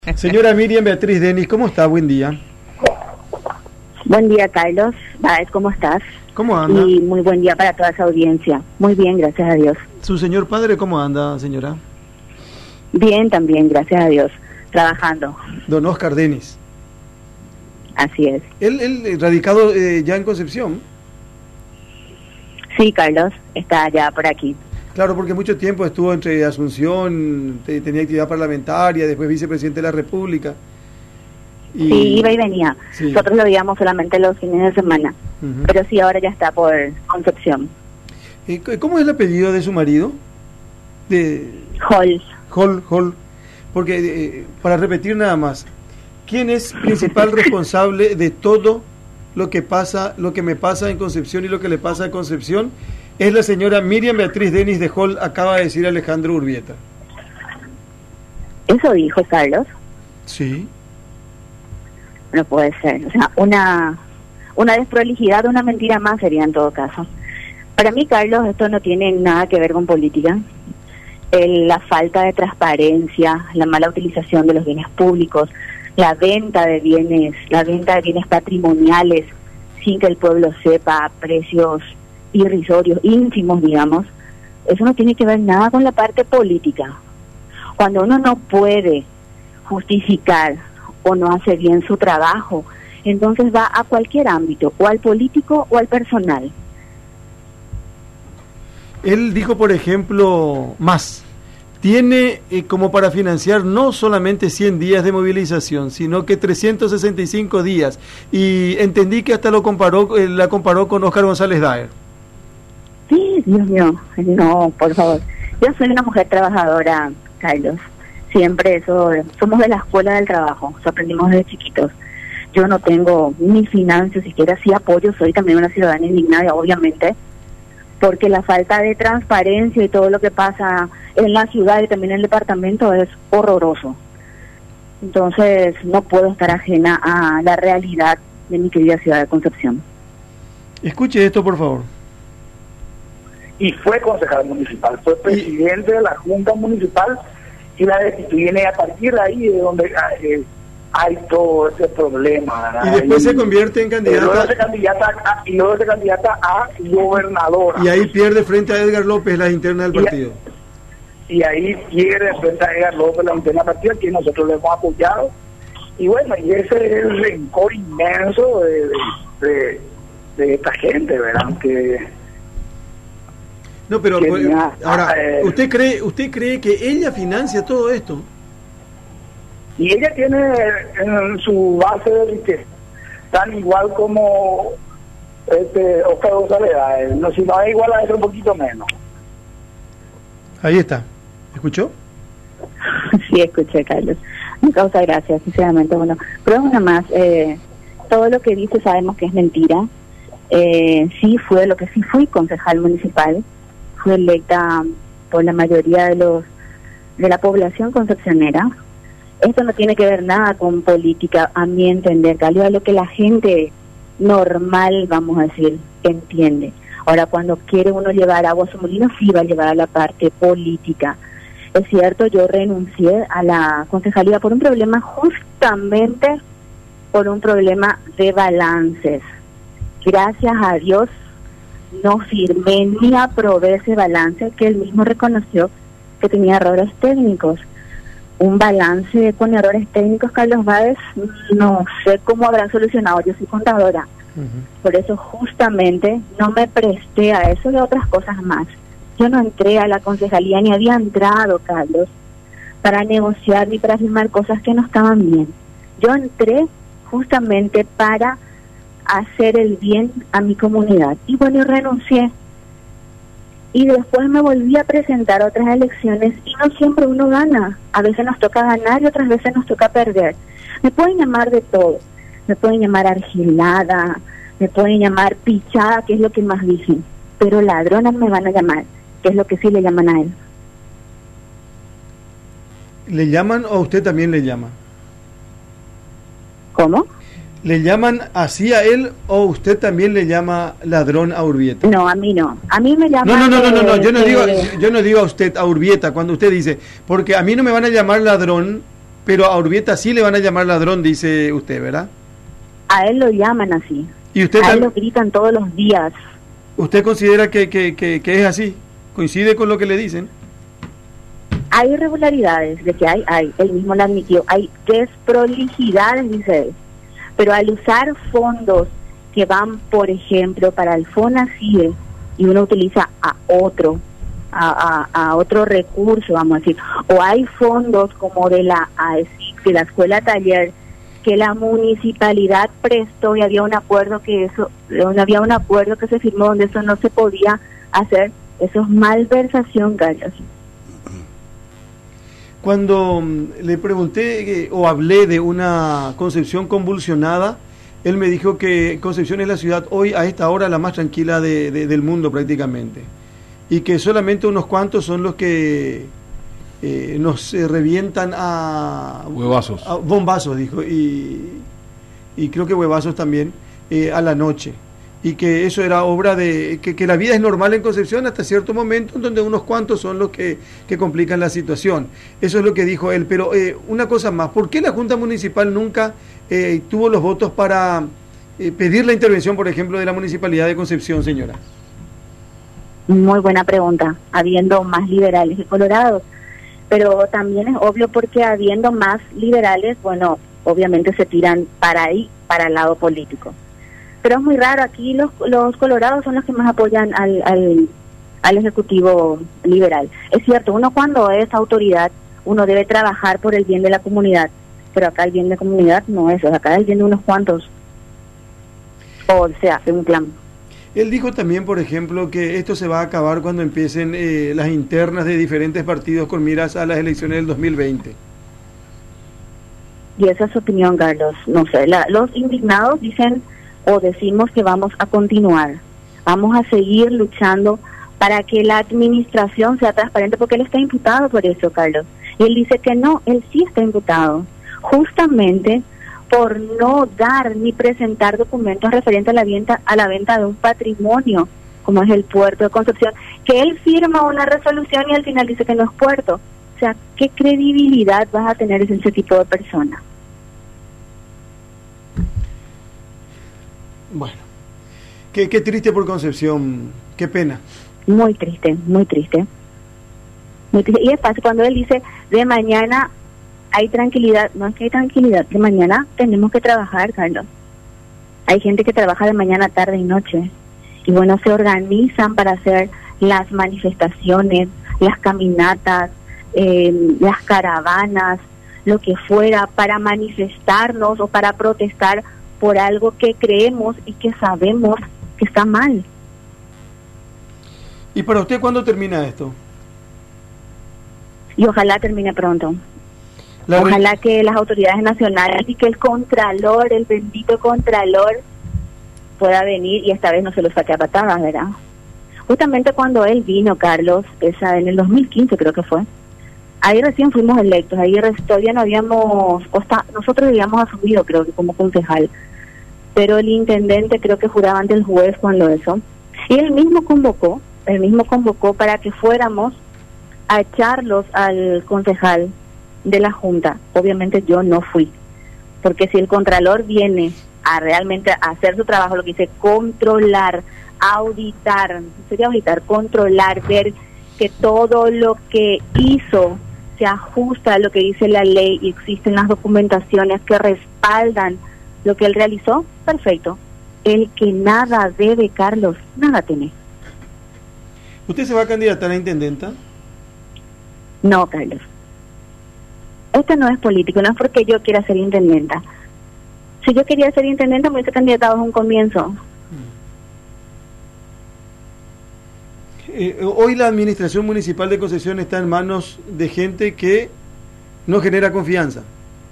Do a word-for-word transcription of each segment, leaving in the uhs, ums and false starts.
Señora Miriam Beatriz Denis, ¿cómo está? Buen día. Buen día, Carlos. Baez, ¿cómo estás? ¿Cómo anda? Y muy buen día para toda esa audiencia. Muy bien, gracias a Dios. ¿Su señor padre cómo anda, señora? Bien, también, gracias a Dios. Trabajando. Don Oscar Denis. Así es. ¿Él, él radicado eh, ya en Concepción? Sí, Carlos, está ya por aquí. Claro, porque mucho tiempo estuvo entre Asunción, te, tenía actividad parlamentaria, después vicepresidente de la República. Y... Sí, iba y venía. Sí. Nosotros lo veíamos solamente los fines de semana. Uh-huh. Pero sí, ahora ya está por Concepción. ¿Cómo es el apellido de su marido? De... Hall. Hall, Hall. Porque, eh, para repetir nada más, ¿quién es principal responsable de todo lo que pasa, lo que me pasa en Concepción y lo que le pasa a Concepción? Es la señora Miriam Beatriz Denis de Hall, acaba de decir Alejandro Urbieta. ¿Eso dijo Carlos? Sí. No puede ser. O sea, una, una desprolijidad, una mentira más sería en todo caso. Para mí, Carlos, esto no tiene nada que ver con política. El, la falta de transparencia, la mala utilización de los bienes públicos, la venta de bienes, la venta de bienes patrimoniales sin que el pueblo sepa, a precios irrisorios, ínfimos, digamos, eso no tiene que ver nada con la parte política. Cuando uno no puede justificar o no hace bien su trabajo, entonces va a cualquier ámbito, o al político o al personal. Él dijo, por ejemplo, más, tiene eh, como para financiar no solamente cien días de movilización, sino que trescientos sesenta y cinco días, y entendí que hasta lo comparó, eh, la comparó con Oscar González Daer. Sí, Dios mío, no, por favor. Yo soy una mujer trabajadora, Carlos. Siempre eso, somos de la escuela del trabajo, o sea, aprendimos desde chiquitos. Yo no tengo ni finanzas, siquiera sí apoyo, soy también una ciudadana indignada, obviamente, porque la falta de transparencia y todo lo que pasa en la ciudad y también en el departamento es horroroso. Entonces, no puedo estar ajena a la realidad de mi querida ciudad de Concepción. Escuche esto, por favor. Y fue concejal municipal, fue presidente de la Junta Municipal y la destituyen, y a partir de ahí es donde eh, hay todo ese problema, ¿verdad? Y después y, se convierte en candidata, y luego se candidata a, y luego se candidata a gobernadora. Y ahí pierde frente a Edgar López la interna del partido. Y, y ahí pierde frente a Edgar López la interna del partido, que nosotros le hemos apoyado. Y bueno, y ese es el rencor inmenso de, de, de, de esta gente, ¿verdad? Que No, pero pues, ya, ahora, eh, ¿usted cree usted cree que ella financia todo esto? Y ella tiene en su base de riqueza tan igual como este Oscar González, no, si no es igual a eso, un poquito menos. Ahí está. ¿Escuchó? Sí, escuché, Carlos. Me causa gracia, sinceramente. Bueno, pero una más, eh, todo lo que dice sabemos que es mentira. Eh, sí fue, lo que sí fui concejal municipal, fue electa por la mayoría de los de la población concepcionera. Esto no tiene que ver nada con política, a mi entender, Carlos, es lo que la gente normal, vamos a decir, entiende. Ahora, cuando quiere uno llevar agua a su molino, sí va a llevar a la parte política. Es cierto, yo renuncié a la concejalía por un problema, justamente por un problema de balances. Gracias a Dios no firmé ni aprobé ese balance que él mismo reconoció que tenía errores técnicos. Un balance con errores técnicos, Carlos Baez, no sé cómo habrán solucionado, yo soy contadora. Uh-huh. Por eso justamente no me presté a eso y a otras cosas más. Yo no entré a la concejalía ni había entrado, Carlos, para negociar ni para firmar cosas que no estaban bien. Yo entré justamente para hacer el bien a mi comunidad. Y bueno, y renuncié. Y después me volví a presentar a otras elecciones y no siempre uno gana. A veces nos toca ganar y otras veces nos toca perder. Me pueden llamar de todo. Me pueden llamar argilada, me pueden llamar pichada, que es lo que más dicen. Pero ladrona me van a llamar, que es lo que sí le llaman a él. ¿Le llaman o usted también le llama? ¿Cómo? ¿Le llaman así a él o usted también le llama ladrón a Urbieta? No, a mí no. A mí me llaman... No, no, no, no, no, no. Yo no eh, digo, yo no digo a usted, a Urbieta, cuando usted dice, porque a mí no me van a llamar ladrón Pero a Urbieta sí le van a llamar ladrón, dice usted, ¿verdad? A él lo llaman así. ¿Y usted a él tam- lo gritan todos los días. ¿Usted considera que, que, que, que es así? ¿Coincide con lo que le dicen? Hay irregularidades, de que hay, hay, él mismo lo admitió, hay desprolijidades, dice él. Pero al usar fondos que van, por ejemplo, para el FONACIE, y uno utiliza a otro, a, a, a otro recurso, vamos a decir, o hay fondos como de la A E S I C, de la Escuela Taller, que la municipalidad prestó y había un acuerdo que eso, no había un acuerdo que se firmó donde eso no se podía hacer. Eso es malversación, Carlos. Cuando mm, le pregunté eh, o hablé de una Concepción convulsionada, él me dijo que Concepción es la ciudad hoy a esta hora la más tranquila de, de, del mundo prácticamente, y que solamente unos cuantos son los que eh, nos eh, revientan a huevazos, a bombazos, dijo, y, y creo que huevazos también eh, a la noche, y que eso era obra de que, que la vida es normal en Concepción hasta cierto momento, en donde unos cuantos son los que, que complican la situación. Eso es lo que dijo él. Pero eh, una cosa más, ¿por qué la Junta Municipal nunca eh, tuvo los votos para eh, pedir la intervención, por ejemplo, de la Municipalidad de Concepción, señora? Muy buena pregunta, habiendo más liberales que colorados. Pero también es obvio porque habiendo más liberales, bueno, obviamente se tiran para ahí, para el lado político. Pero es muy raro, aquí los los colorados son los que más apoyan al, al, al Ejecutivo liberal. Es cierto, uno cuando es autoridad, uno debe trabajar por el bien de la comunidad, pero acá el bien de la comunidad no es, acá el bien de unos cuantos, o sea, de un plan. Él dijo también, por ejemplo, que esto se va a acabar cuando empiecen eh, las internas de diferentes partidos con miras a las elecciones del dos mil veinte. Y esa es su opinión, Carlos. No sé, la, los indignados dicen o decimos que vamos a continuar, vamos a seguir luchando para que la administración sea transparente, porque él está imputado por eso, Carlos. Y él dice que no, él sí está imputado, justamente por no dar ni presentar documentos referentes a la venta, a la venta de un patrimonio, como es el puerto de Concepción, que él firma una resolución y al final dice que no es puerto. O sea, ¿qué credibilidad vas a tener ese tipo de persona? Bueno, qué, qué triste por Concepción, qué pena. Muy triste, muy triste. Muy triste. Y es fácil cuando él dice, de mañana hay tranquilidad. No es que hay tranquilidad, de mañana tenemos que trabajar, Carlos. Hay gente que trabaja de mañana, tarde y noche. Y bueno, se organizan para hacer las manifestaciones, las caminatas, eh, las caravanas, lo que fuera, para manifestarnos o para protestar por algo que creemos y que sabemos que está mal. ¿Y para usted cuándo termina esto? Y ojalá termine pronto. La Ojalá que las autoridades nacionales y que el contralor, el bendito contralor, pueda venir y esta vez no se lo saque a patadas, ¿verdad? Justamente cuando él vino, Carlos, esa en el dos mil quince creo que fue, ahí recién fuimos electos, ahí todavía no habíamos, o está, nosotros habíamos asumido creo que como concejal, pero el intendente creo que juraba ante el juez cuando eso, y él mismo convocó, él mismo convocó para que fuéramos a echarlos al concejal de la Junta. Obviamente yo no fui, porque si el contralor viene a realmente hacer su trabajo, lo que dice controlar, auditar, sería auditar, controlar, ver que todo lo que hizo se ajusta a lo que dice la ley y existen las documentaciones que respaldan lo que él realizó, perfecto. El que nada debe, Carlos, nada tiene. ¿Usted se va a candidatar a intendenta? No, Carlos. Esto no es político, no es porque yo quiera ser intendenta. Si yo quería ser intendenta, me hubiese candidatado desde un comienzo. Eh, hoy la administración municipal de Concepción está en manos de gente que no genera confianza.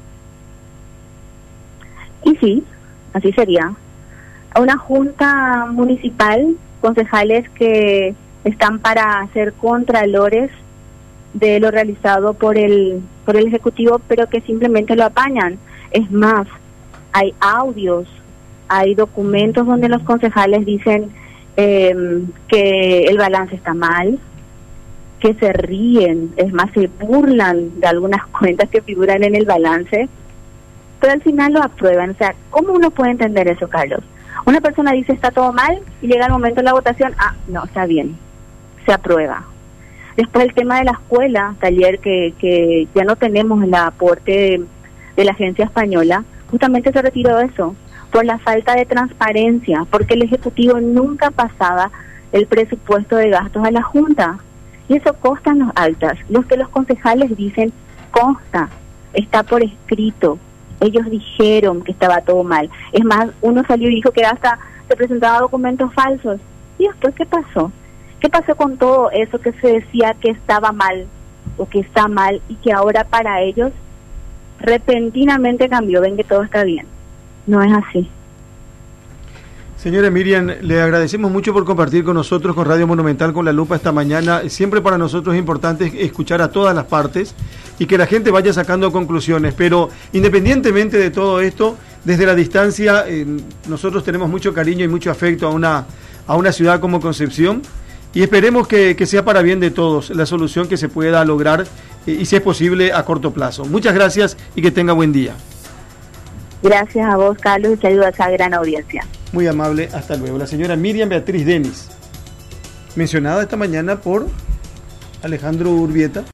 Y sí, así sería. Una junta municipal, concejales que están para ser contralores de lo realizado por el por el Ejecutivo, pero que simplemente lo apañan. Es más, hay audios, hay documentos donde los concejales dicen eh, que el balance está mal, que se ríen, es más, se burlan de algunas cuentas que figuran en el balance, pero al final lo aprueban. O sea, ¿cómo uno puede entender eso, Carlos? Una persona dice está todo mal y llega el momento de la votación, ah, no, está bien, se aprueba. Después el tema de la escuela, taller que, que ya no tenemos el aporte de, de la agencia española, justamente se retiró eso, por la falta de transparencia, porque el Ejecutivo nunca pasaba el presupuesto de gastos a la Junta. Y eso consta en los actas. Los que los concejales dicen, consta, está por escrito. Ellos dijeron que estaba todo mal. Es más, uno salió y dijo que hasta se presentaba documentos falsos. ¿Y después qué pasó? ¿Qué pasó con todo eso que se decía que estaba mal o que está mal y que ahora para ellos repentinamente cambió? Ven que todo está bien. No es así. Señora Miriam, le agradecemos mucho por compartir con nosotros, con Radio Monumental, con La Lupa esta mañana. Siempre para nosotros es importante escuchar a todas las partes y que la gente vaya sacando conclusiones, pero independientemente de todo esto, desde la distancia, eh, nosotros tenemos mucho cariño y mucho afecto a una, a una ciudad como Concepción y esperemos que, que sea para bien de todos la solución que se pueda lograr eh, y si es posible a corto plazo. Muchas gracias y que tenga buen día. Gracias a vos, Carlos, y saludos a esa gran audiencia. Muy amable, hasta luego. La señora Miriam Beatriz Denis, mencionada esta mañana por Alejandro Urbieta.